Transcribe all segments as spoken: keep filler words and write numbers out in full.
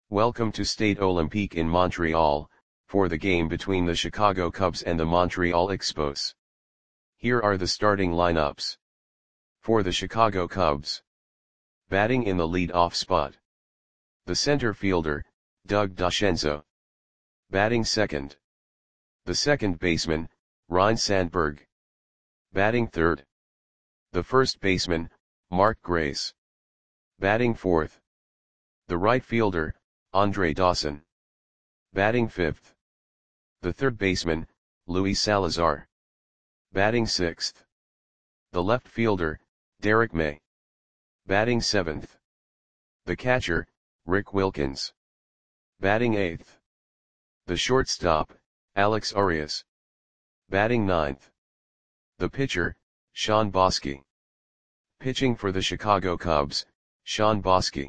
Welcome to Stade Olympique in Montreal, for the game between the Chicago Cubs and the Montreal Expos. Here are the starting lineups. For the Chicago Cubs. Batting in the lead-off spot. The center fielder, Doug DeCenzo. Batting second. The second baseman, Ryne Sandberg. Batting third. The first baseman, Mark Grace. Batting fourth. The right fielder, Andre Dawson. Batting fifth. The third baseman, Luis Salazar. Batting sixth. The left fielder, Derek May. Batting seventh. The catcher, Rick Wilkins. Batting eighth. The shortstop, Alex Arias. Batting ninth. The pitcher, Shawn Boskie. Pitching for the Chicago Cubs, Shawn Boskie.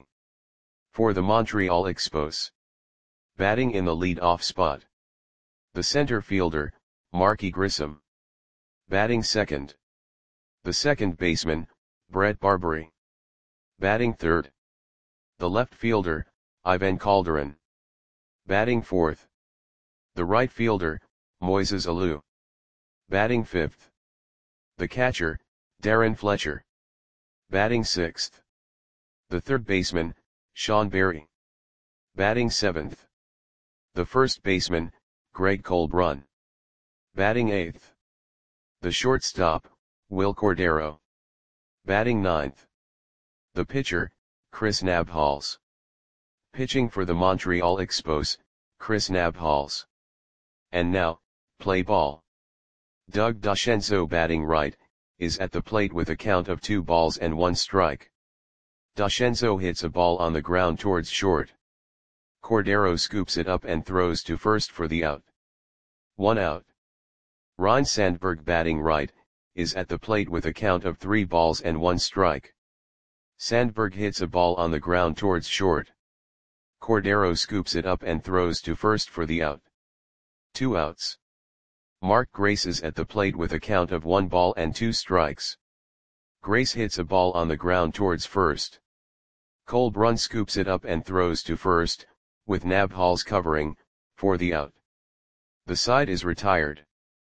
For the Montreal Expos. Batting in the lead-off spot. The center fielder, Marky Grissom. Batting second. The second baseman, Brett Barbary. Batting third. The left fielder, Ivan Calderon. Batting fourth. The right fielder, Moises Alou. Batting fifth. The catcher, Darren Fletcher. Batting sixth. The third baseman, Sean Berry. Batting seventh. The first baseman, Greg Colbrunn. Batting eighth. The shortstop, Wil Cordero. Batting ninth. The pitcher, Chris Nabholz. Pitching for the Montreal Expos, Chris Nabholz. And now, play ball. Doug DeCenzo, batting right, is at the plate with a count of two balls and one strike. DeCenzo hits a ball on the ground towards short. Cordero scoops it up and throws to first for the out. One out. Ryne Sandberg, batting right, is at the plate with a count of three balls and one strike. Sandberg hits a ball on the ground towards short. Cordero scoops it up and throws to first for the out. Two outs. Mark Grace is at the plate with a count of one ball and two strikes. Grace hits a ball on the ground towards first. Colbrunn scoops it up and throws to first, with Nabholz covering, for the out. The side is retired.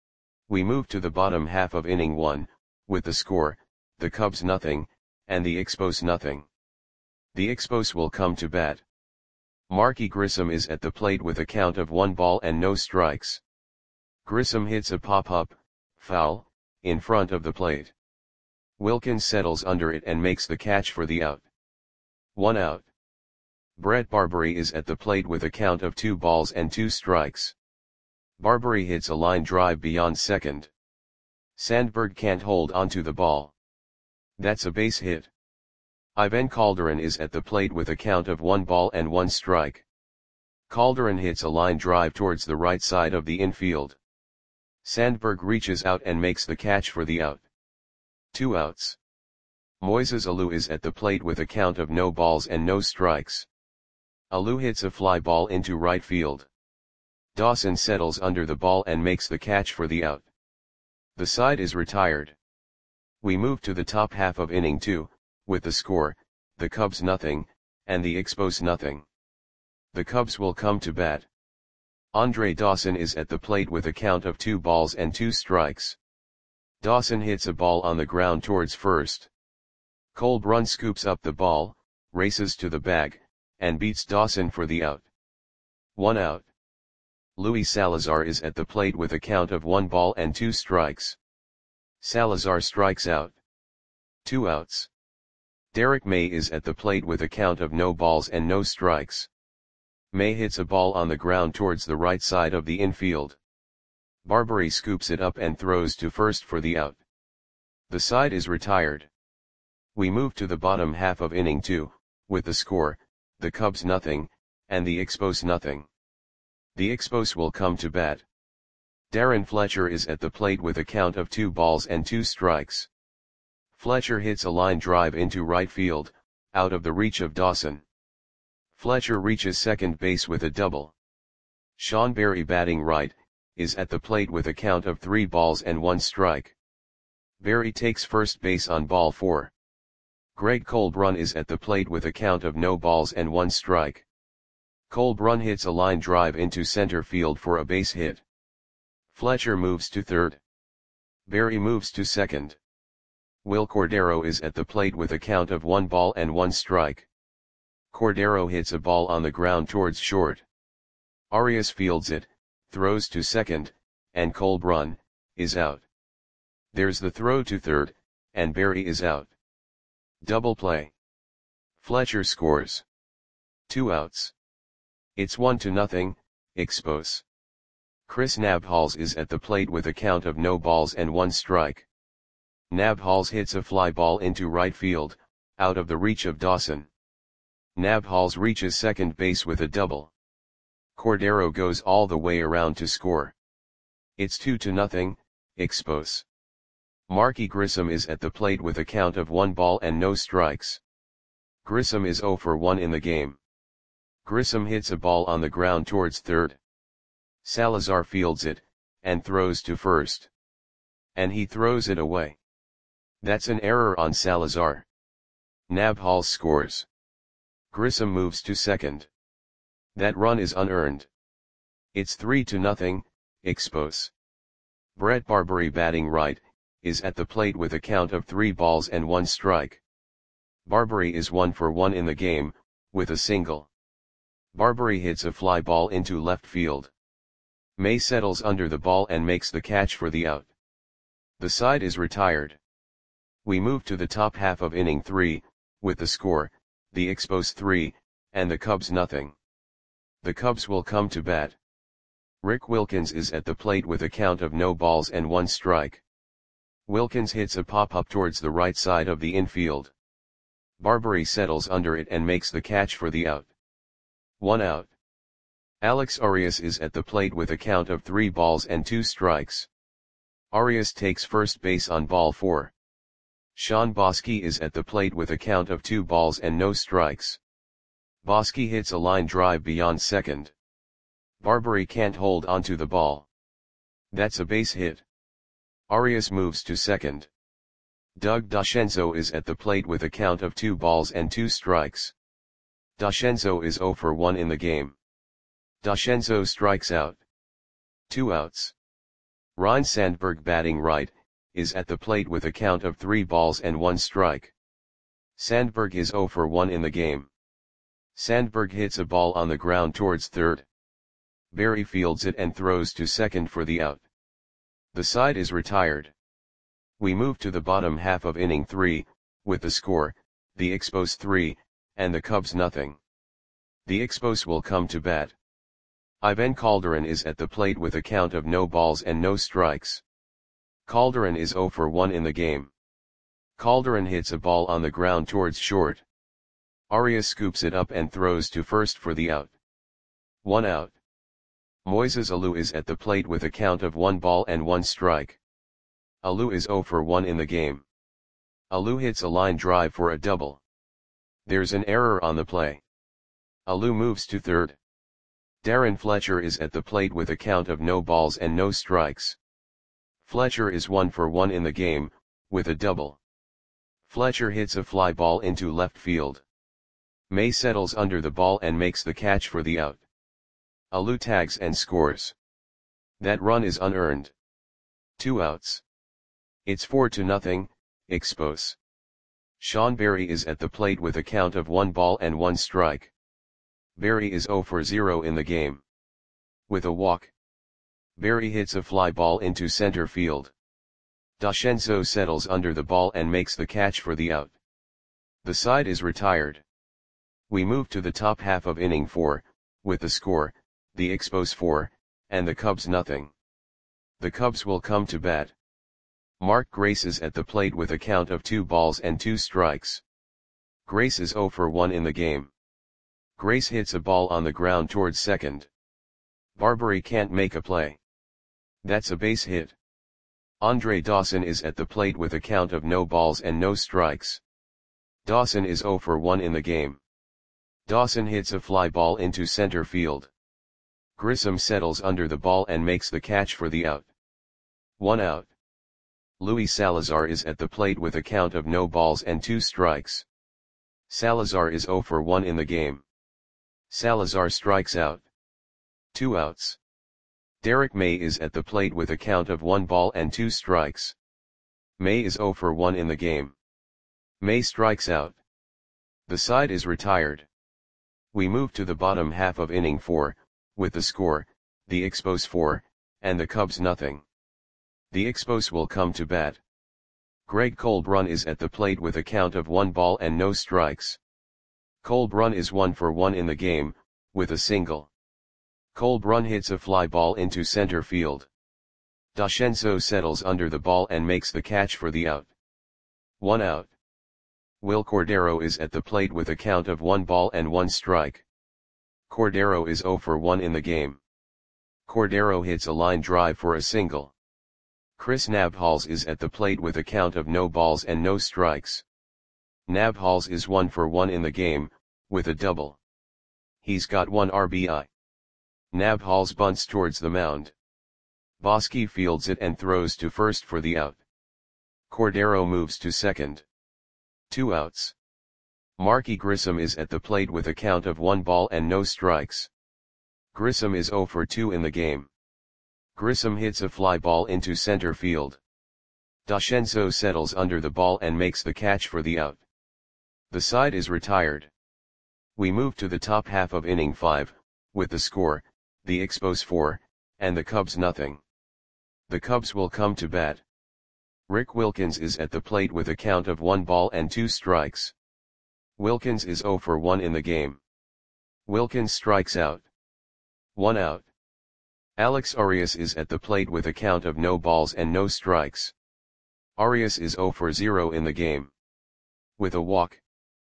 We move to the bottom half of inning one, with the score, the Cubs nothing, and the Expos nothing. The Expos will come to bat. Marky Grissom is at the plate with a count of one ball and no strikes. Grissom hits a pop-up, foul, in front of the plate. Wilkins settles under it and makes the catch for the out. One out. Brett Barbary is at the plate with a count of two balls and two strikes. Barbary hits a line drive beyond second. Sandberg can't hold onto the ball. That's a base hit. Ivan Calderon is at the plate with a count of one ball and one strike. Calderon hits a line drive towards the right side of the infield. Sandberg reaches out and makes the catch for the out. Two outs. Moises Alou is at the plate with a count of no balls and no strikes. Alou hits a fly ball into right field. Dawson settles under the ball and makes the catch for the out. The side is retired. We move to the top half of inning two, with the score, the Cubs nothing, and the Expos nothing. The Cubs will come to bat. Andre Dawson is at the plate with a count of two balls and two strikes. Dawson hits a ball on the ground towards first. Colbrunn scoops up the ball, races to the bag, and beats Dawson for the out. One out. Luis Salazar is at the plate with a count of one ball and two strikes. Salazar strikes out. Two outs. Derek May is at the plate with a count of no balls and no strikes. May hits a ball on the ground towards the right side of the infield. Barbary scoops it up and throws to first for the out. The side is retired. We move to the bottom half of inning two, with the score, the Cubs nothing, and the Expos nothing. The Expos will come to bat. Darren Fletcher is at the plate with a count of two balls and two strikes. Fletcher hits a line drive into right field, out of the reach of Dawson. Fletcher reaches second base with a double. Sean Berry, batting right, is at the plate with a count of three balls and one strike. Berry takes first base on ball four. Greg Colbrunn is at the plate with a count of no balls and one strike. Colbrun hits a line drive into center field for a base hit. Fletcher moves to third. Berry moves to second. Will Cordero is at the plate with a count of one ball and one strike. Cordero hits a ball on the ground towards short. Arias fields it, throws to second, and Colbrun is out. There's the throw to third, and Berry is out. Double play. Fletcher scores. Two outs. It's one to nothing, Expos. Chris Nabhals is at the plate with a count of no balls and one strike. Nabhals hits a fly ball into right field, out of the reach of Dawson. Nabhals reaches second base with a double. Cordero goes all the way around to score. It's two to nothing, Expos. Marky Grissom is at the plate with a count of one ball and no strikes. Grissom is zero for one in the game. Grissom hits a ball on the ground towards third. Salazar fields it, and throws to first. And he throws it away. That's an error on Salazar. Nabhals scores. Grissom moves to second. That run is unearned. It's three to nothing, Expos. Brett Barbary batting right, is at the plate with a count of three balls and one strike. Barbary is one for one in the game, with a single. Barbary hits a fly ball into left field. May settles under the ball and makes the catch for the out. The side is retired. We move to the top half of inning three, with the score, the Expos three, and the Cubs nothing. The Cubs will come to bat. Rick Wilkins is at the plate with a count of no balls and one strike. Wilkins hits a pop-up towards the right side of the infield. Barbary settles under it and makes the catch for the out. One out. Alex Arias is at the plate with a count of three balls and two strikes. Arias takes first base on ball four. Sean Bosky is at the plate with a count of two balls and no strikes. Bosky hits a line drive beyond second. Barbary can't hold onto the ball. That's a base hit. Arias moves to second. Doug Dashenzo is at the plate with a count of two balls and two strikes. Dashenzo is zero for one in the game. Dashenzo strikes out. Two outs. Ryne Sandberg batting right, is at the plate with a count of three balls and one strike. Sandberg is zero for one in the game. Sandberg hits a ball on the ground towards third. Berry fields it and throws to second for the out. The side is retired. We move to the bottom half of inning three, with the score, the Expos three, and the Cubs nothing. The Expos will come to bat. Ivan Calderon is at the plate with a count of no balls and no strikes. Calderon is zero for one in the game. Calderon hits a ball on the ground towards short. Arias scoops it up and throws to first for the out. One out. Moises Alou is at the plate with a count of one ball and one strike. Alou is zero for one in the game. Alou hits a line drive for a double. There's an error on the play. Alou moves to third. Darren Fletcher is at the plate with a count of no balls and no strikes. Fletcher is one for one in the game, with a double. Fletcher hits a fly ball into left field. May settles under the ball and makes the catch for the out. Alou tags and scores. That run is unearned. Two outs. It's four to nothing, Expos. Sean Berry is at the plate with a count of one ball and one strike. Berry is zero for zero in the game. With a walk. Berry hits a fly ball into center field. Dashenzo settles under the ball and makes the catch for the out. The side is retired. We move to the top half of inning four, with the score, the Expos four, and the Cubs nothing. The Cubs will come to bat. Mark Grace is at the plate with a count of two balls and two strikes. Grace is zero for one in the game. Grace hits a ball on the ground towards second. Barbary can't make a play. That's a base hit. Andre Dawson is at the plate with a count of no balls and no strikes. Dawson is zero for one in the game. Dawson hits a fly ball into center field. Grissom settles under the ball and makes the catch for the out. One out. Luis Salazar is at the plate with a count of no balls and two strikes. Salazar is zero for one in the game. Salazar strikes out. Two outs. Derek May is at the plate with a count of one ball and two strikes. May is oh for one in the game. May strikes out. The side is retired. We move to the bottom half of inning four, with the score, the Expos four, and the Cubs nothing. The Expos will come to bat. Greg Colbrun is at the plate with a count of one ball and no strikes. Colbrun is one for one in the game, with a single. Colbrun hits a fly ball into center field. Dashenzo settles under the ball and makes the catch for the out. One out. Will Cordero is at the plate with a count of one ball and one strike. Cordero is oh for one in the game. Cordero hits a line drive for a single. Chris Nabhals is at the plate with a count of no balls and no strikes. Nabhals is one for one in the game, with a double. He's got one R B I. Nabhals bunts towards the mound. Bosky fields it and throws to first for the out. Cordero moves to second. Two outs. Marky Grissom is at the plate with a count of one ball and no strikes. Grissom is oh for two in the game. Grissom hits a fly ball into center field. Dashenzo settles under the ball and makes the catch for the out. The side is retired. We move to the top half of inning five, with the score, the Expos four, and the Cubs nothing. The Cubs will come to bat. Rick Wilkins is at the plate with a count of one ball and two strikes. Wilkins is oh for one in the game. Wilkins strikes out. One out. Alex Arias is at the plate with a count of no balls and no strikes. Arias is oh for zero in the game. With a walk.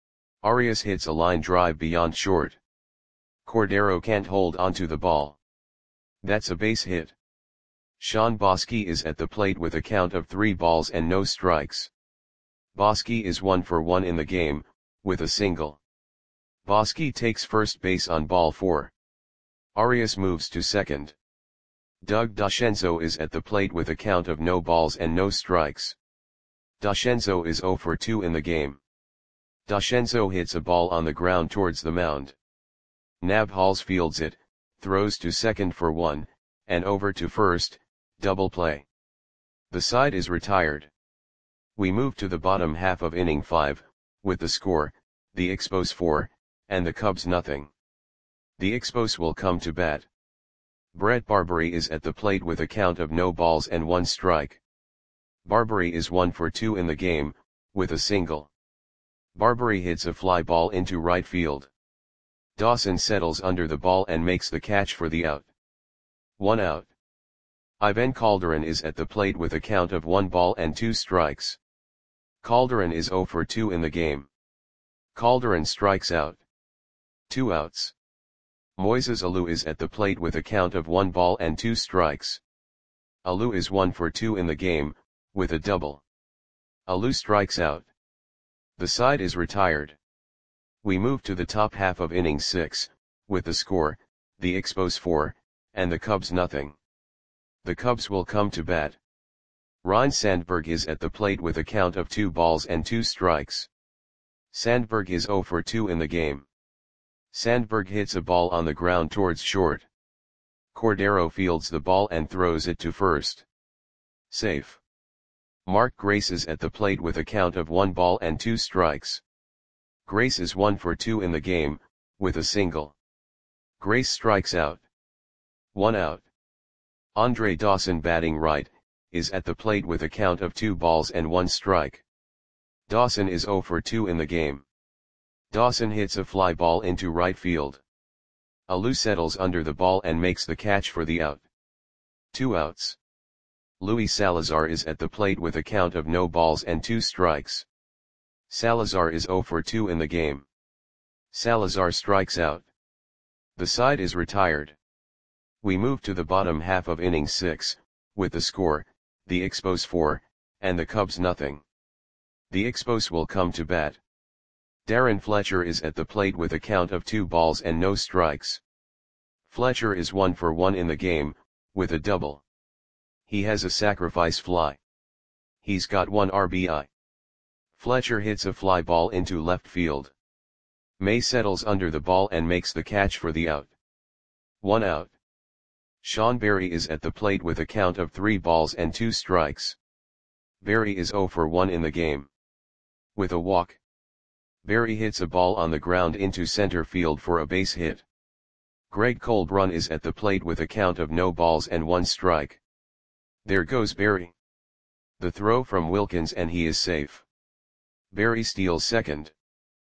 Arias hits a line drive beyond short. Cordero can't hold onto the ball. That's a base hit. Sean Bosky is at the plate with a count of three balls and no strikes. Bosky is one for one in the game, with a single. Bosky takes first base on ball four. Arias moves to second. Doug Dashenzo is at the plate with a count of no balls and no strikes. Dashenzo is oh for two in the game. Dashenzo hits a ball on the ground towards the mound. Nabhals fields it, throws to second for one, and over to first, double play. The side is retired. We move to the bottom half of inning five, with the score, the Expos four, and the Cubs nothing. The Expos will come to bat. Brett Barbary is at the plate with a count of no balls and one strike. Barbary is one for two in the game, with a single. Barbary hits a fly ball into right field. Dawson settles under the ball and makes the catch for the out. One out. Ivan Calderon is at the plate with a count of one ball and two strikes. Calderon is oh for two in the game. Calderon strikes out. Two outs. Moises Alou is at the plate with a count of one ball and two strikes. Alou is one for two in the game, with a double. Alou strikes out. The side is retired. We move to the top half of inning six, with the score, the Expos four, and the Cubs nothing. The Cubs will come to bat. Ryne Sandberg is at the plate with a count of two balls and two strikes. Sandberg is oh for two in the game. Sandberg hits a ball on the ground towards short. Cordero fields the ball and throws it to first. Safe. Mark Grace is at the plate with a count of one ball and two strikes. Grace is one for two in the game, with a single. Grace strikes out. One out. Andre Dawson, batting right, is at the plate with a count of two balls and one strike. Dawson is oh for two in the game. Dawson hits a fly ball into right field. Alou settles under the ball and makes the catch for the out. Two outs. Luis Salazar is at the plate with a count of no balls and two strikes. Salazar is oh for two in the game. Salazar strikes out. The side is retired. We move to the bottom half of inning six, with the score, the Expos four, and the Cubs nothing. The Expos will come to bat. Darren Fletcher is at the plate with a count of two balls and no strikes. Fletcher is one for one in the game, with a double. He has a sacrifice fly. He's got one R B I. Fletcher hits a fly ball into left field. May settles under the ball and makes the catch for the out. One out. Sean Berry is at the plate with a count of three balls and two strikes. Berry is zero for one in the game. With a walk, Berry hits a ball on the ground into center field for a base hit. Greg Colbrun is at the plate with a count of no balls and one strike. There goes Berry. The throw from Wilkins and he is safe. Berry steals second.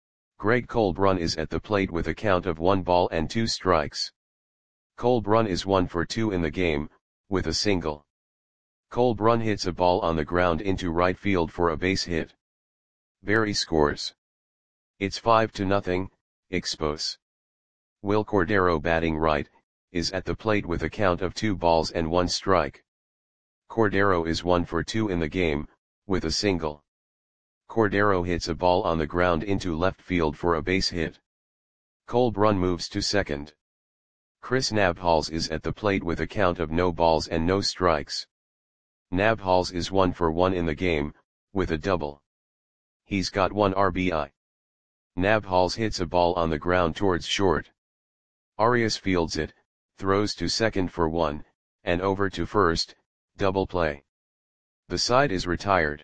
Greg Colbrun is at the plate with a count of one ball and two strikes. Colbrun is one for two in the game, with a single. Colbrun hits a ball on the ground into right field for a base hit. Berry scores. It's five to nothing, Expos. Will Cordero, batting right, is at the plate with a count of two balls and one strike. Cordero is one for two in the game, with a single. Cordero hits a ball on the ground into left field for a base hit. Colbrun moves to second. Chris Nabhals is at the plate with a count of no balls and no strikes. Nabhals is one for one in the game, with a double. He's got one R B I. Nabhals hits a ball on the ground towards short. Arias fields it, throws to second for one, and over to first, double play. The side is retired.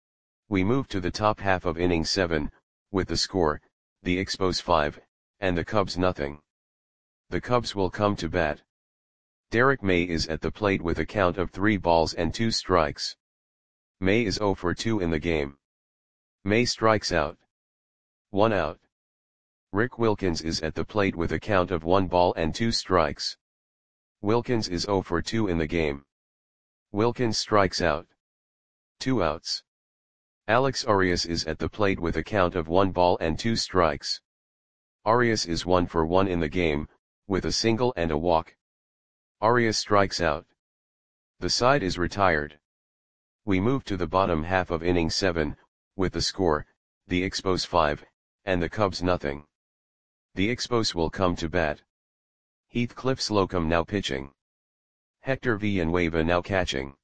We move to the top half of inning seven, with the score, the Expos five, and the Cubs nothing. The Cubs will come to bat. Derek May is at the plate with a count of three balls and two strikes. May is zero for two in the game. May strikes out. One out. Rick Wilkins is at the plate with a count of one ball and two strikes. Wilkins is zero for two in the game. Wilkins strikes out. Two outs. Alex Arias is at the plate with a count of one ball and two strikes. Arias is one for one in the game, with a single and a walk. Arias strikes out. The side is retired. We move to the bottom half of inning seven, with the score, the Expos five, and the Cubs nothing. The Expos will come to bat. Heathcliff Slocum now pitching. Hector Villanueva now catching.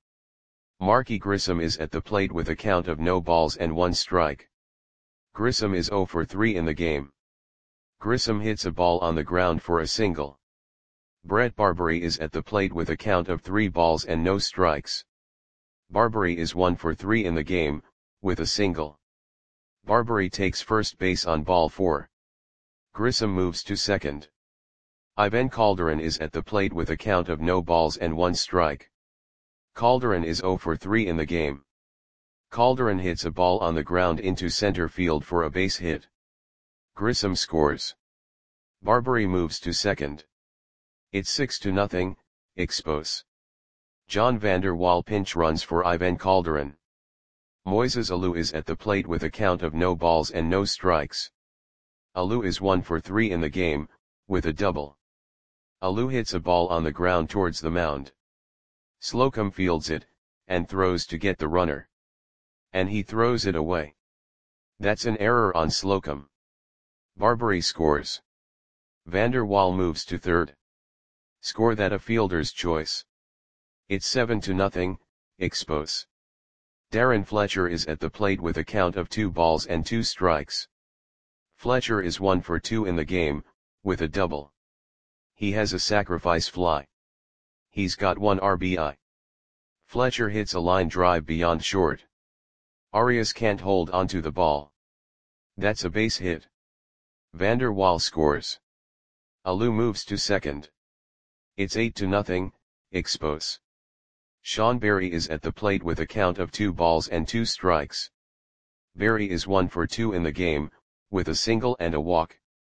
Marky Grissom is at the plate with a count of no balls and one strike. Grissom is zero for three in the game. Grissom hits a ball on the ground for a single. Brett Barbary is at the plate with a count of three balls and no strikes. Barbary is one for three in the game, with a single. Barbary takes first base on ball four. Grissom moves to second. Ivan Calderon is at the plate with a count of no balls and one strike. Calderon is zero for three in the game. Calderon hits a ball on the ground into center field for a base hit. Grissom scores. Barbary moves to second. It's six to nothing, Expos. John Vander Wal pinch runs for Ivan Calderon. Moises Alou is at the plate with a count of no balls and no strikes. Alou is one for three in the game, with a double. Alou hits a ball on the ground towards the mound. Slocum fields it, and throws to get the runner. And he throws it away. That's an error on Slocum. Barbary scores. Vander Wal moves to third. Score that a fielder's choice. It's seven to nothing, Expos. Darren Fletcher is at the plate with a count of two balls and two strikes. Fletcher is one for two in the game, with a double. He has a sacrifice fly. He's got one R B I. Fletcher hits a line drive beyond short. Arias can't hold onto the ball. That's a base hit. Vander Wal scores. Alou moves to second. It's eight to nothing, Expos. Sean Berry is at the plate with a count of two balls and two strikes. Berry is one for two in the game, with a single and a walk.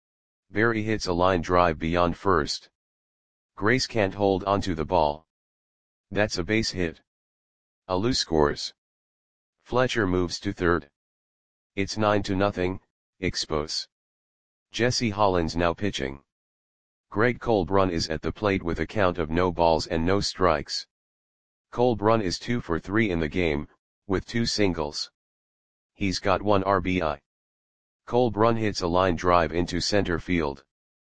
Berry hits a line drive beyond first. Grace can't hold onto the ball. That's a base hit. Alou scores. Fletcher moves to third. It's nine to nothing, Expos. Jesse Hollins now pitching. Greg Colbrun is at the plate with a count of no balls and no strikes. Colbrun is two for three in the game, with two singles. He's got one R B I. Colbrun hits a line drive into center field.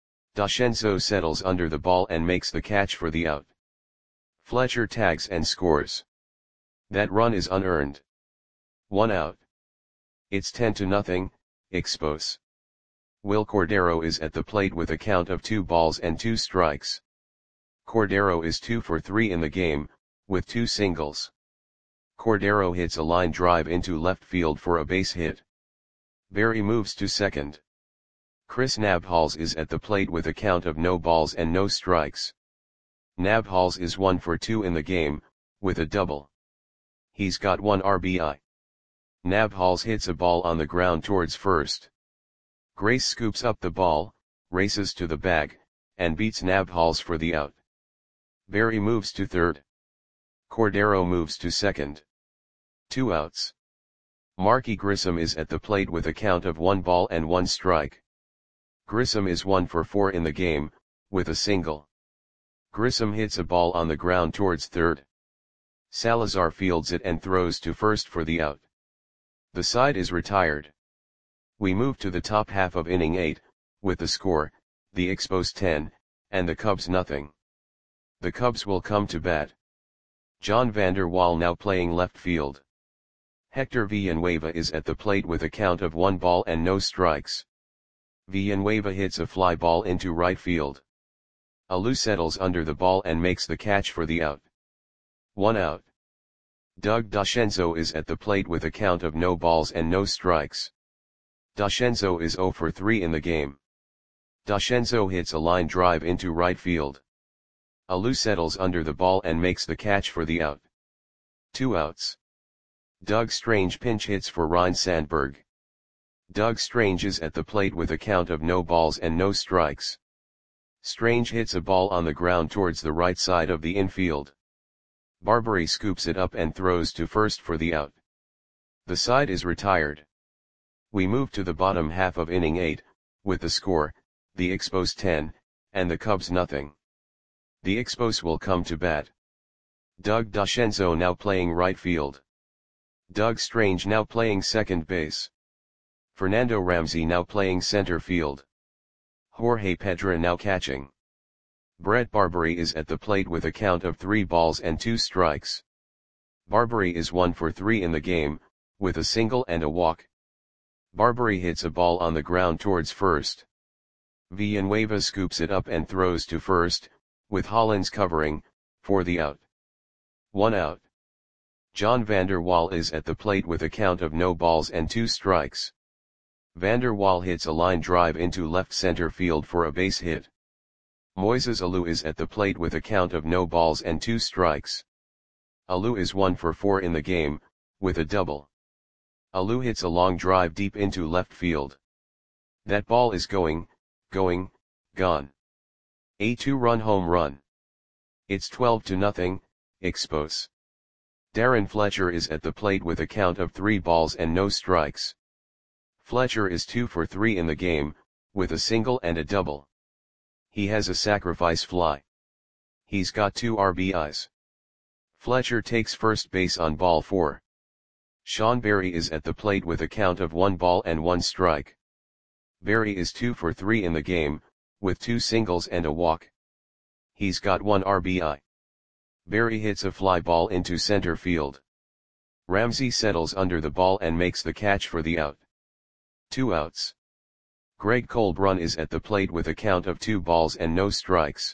Dashenzo settles under the ball and makes the catch for the out. Fletcher tags and scores. That run is unearned. One out. It's ten to nothing, Expos. Will Cordero is at the plate with a count of two balls and two strikes. Cordero is two for three in the game, with two singles. Cordero hits a line drive into left field for a base hit. Berry moves to second. Chris Nabhals is at the plate with a count of no balls and no strikes. Nabhals is one for two in the game, with a double. He's got one R B I. Nabhals hits a ball on the ground towards first. Grace scoops up the ball, races to the bag, and beats Nabhals for the out. Berry moves to third. Cordero moves to second. Two outs. Marky Grissom is at the plate with a count of one ball and one strike. Grissom is one for four in the game, with a single. Grissom hits a ball on the ground towards third. Salazar fields it and throws to first for the out. The side is retired. We move to the top half of inning eight, with the score, the Expos ten, and the Cubs nothing. The Cubs will come to bat. John Vander Wal now playing left field. Hector Villanueva is at the plate with a count of one ball and no strikes. Villanueva hits a fly ball into right field. Alou settles under the ball and makes the catch for the out. One out. Doug Dashenzo is at the plate with a count of no balls and no strikes. Dashenzo is zero for three in the game. Dashenzo hits a line drive into right field. Alou settles under the ball and makes the catch for the out. Two outs. Doug Strange pinch hits for Ryne Sandberg. Doug Strange is at the plate with a count of no balls and no strikes. Strange hits a ball on the ground towards the right side of the infield. Barbary scoops it up and throws to first for the out. The side is retired. We move to the bottom half of inning eight, with the score, the Expos ten, and the Cubs nothing. The Expos will come to bat. Doug Dashenzo now playing right field. Doug Strange now playing second base. Fernando Ramsey now playing center field. Jorge Pedra now catching. Brett Barbary is at the plate with a count of three balls and two strikes. Barbary is one for three in the game, with a single and a walk. Barbary hits a ball on the ground towards first. Villanueva scoops it up and throws to first, with Hollins covering, for the out. One out. John Vander Wal is at the plate with a count of no balls and two strikes. Vander Wal hits a line drive into left center field for a base hit. Moises Alou is at the plate with a count of no balls and two strikes. Alou is one for four in the game, with a double. Alou hits a long drive deep into left field. That ball is going, going, gone. A two-run home run. It's twelve to nothing, Expos. Darren Fletcher is at the plate with a count of three balls and no strikes. Fletcher is two for three in the game, with a single and a double. He has a sacrifice fly. He's got two R B Is. Fletcher takes first base on ball four. Sean Berry is at the plate with a count of one ball and one strike. Berry is two for three in the game, with two singles and a walk. He's got one R B I. Berry hits a fly ball into center field. Ramsey settles under the ball and makes the catch for the out. Two outs. Greg Colbrun is at the plate with a count of two balls and no strikes.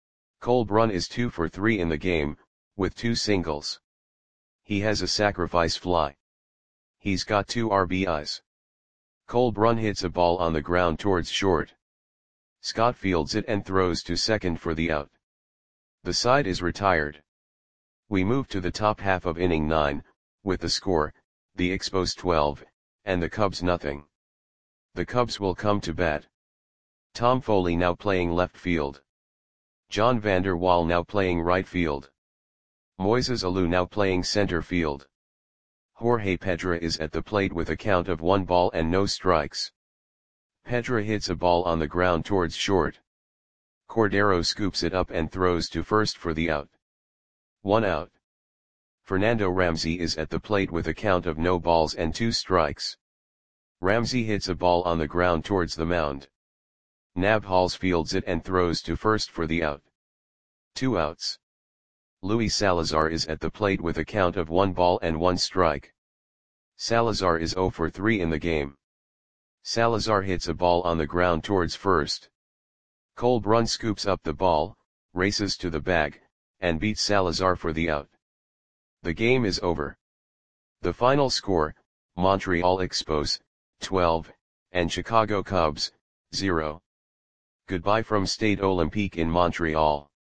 Colbrun is two for three in the game, with two singles. He has a sacrifice fly. He's got two R B Is. Colbrun hits a ball on the ground towards short. Scott fields it and throws to second for the out. The side is retired. We move to the top half of inning nine, with the score, the Expos twelve, and the Cubs nothing. The Cubs will come to bat. Tom Foley now playing left field. John Vander Wal now playing right field. Moises Alou now playing center field. Jorge Pedra is at the plate with a count of one ball and no strikes. Pedra hits a ball on the ground towards short. Cordero scoops it up and throws to first for the out. One out. Fernando Ramsey is at the plate with a count of no balls and two strikes. Ramsey hits a ball on the ground towards the mound. Nabhals fields it and throws to first for the out. Two outs. Luis Salazar is at the plate with a count of one ball and one strike. Salazar is zero for three in the game. Salazar hits a ball on the ground towards first. Colbrun scoops up the ball, races to the bag, and beats Salazar for the out. The game is over. The final score, Montreal Expos, twelve, and Chicago Cubs, zero. Goodbye from Stade Olympique in Montreal.